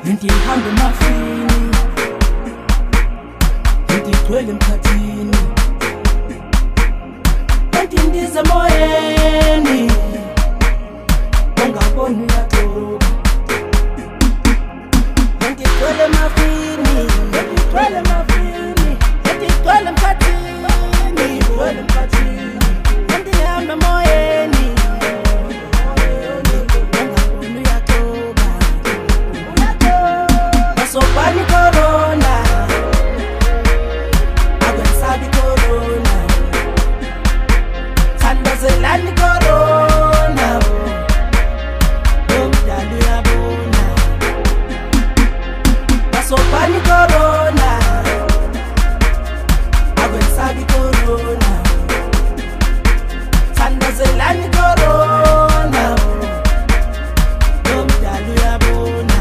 ngihamba emafini ngigcwele emkhathini ndize emoyeni ungaboni uyaqoka ngigcwele emafini ngigcwele emafini ngigcwele emkhathini ngigcwele emkhathini ndihamba emoyeni ungaboni uyaqoka basobani corona akwensabi corona thandazelani corona omdala uyabona basobani corona akwensabi corona thandazelani corona omdala uyabona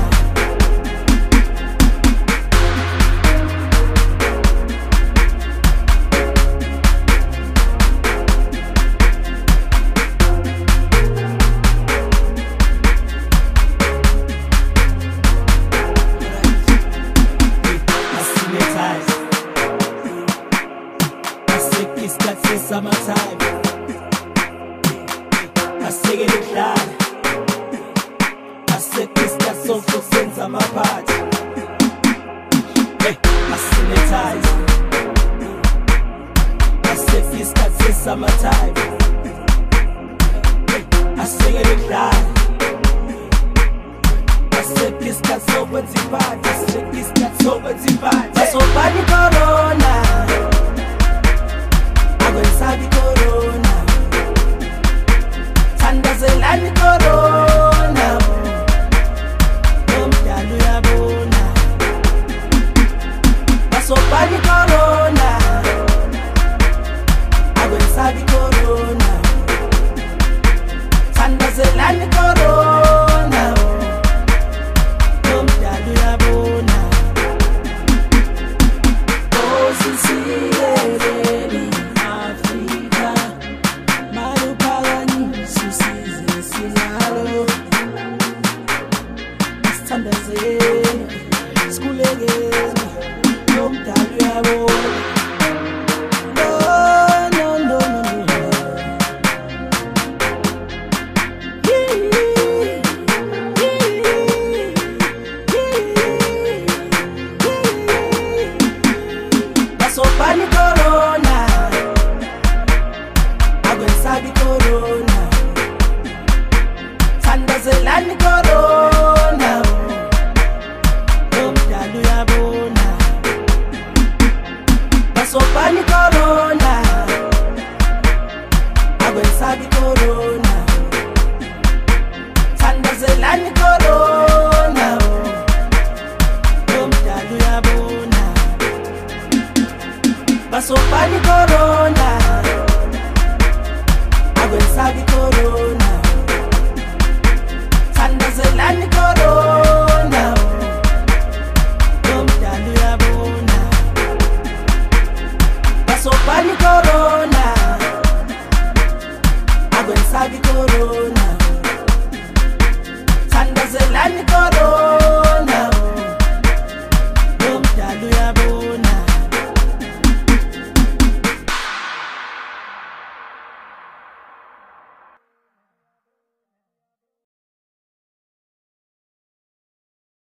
summertime asekele ukudlala asekista social sense amaphathi asanitize asekista summertime asekele ukudlala asekista sokwenziphatha asekista sokwenziphatha basobani corona akwensabi corona thandazelani corona omdala uyabona basobani corona akwensabi corona thandazelani corona omdala uyabona osisiyeleni basobani corona akwensabi corona thandazelani corona omdala uyabona basobani corona akwensabi corona thandazelani corona omdala uyabona basobani corona akwensabi corona thandazelani corona omdala uyabona basobani corona akwensabi corona thandazelani corona